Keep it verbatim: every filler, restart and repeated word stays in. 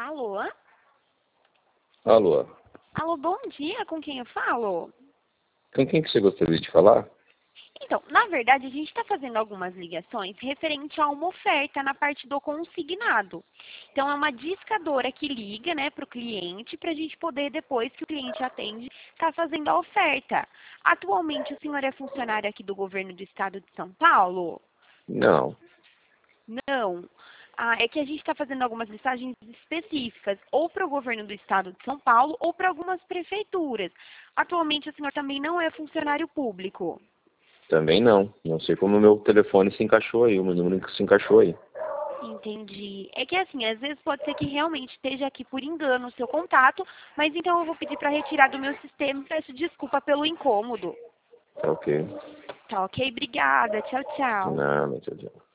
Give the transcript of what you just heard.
Alô? Alô? Alô, bom dia, com quem eu falo? Com quem que você gostaria de falar? Então, na verdade, a gente está fazendo algumas ligações referente a uma oferta na parte do consignado. Então, é uma discadora que liga, né, para o cliente, para a gente poder, depois que o cliente atende, estar fazendo a oferta. Atualmente, o senhor é funcionário aqui do governo do estado de São Paulo? Não. Não. Ah, é que a gente está fazendo algumas listagens específicas, ou para o governo do estado de São Paulo, ou para algumas prefeituras. Atualmente, o senhor também não é funcionário público. Também não. Não sei como o meu telefone se encaixou aí, o meu número se encaixou aí. Entendi. É que assim, às vezes pode ser que realmente esteja aqui por engano o seu contato, mas então eu vou pedir para retirar do meu sistema e peço desculpa pelo incômodo. Tá ok. Tá ok? Obrigada. Tchau, De tchau. nada, tchau, tchau.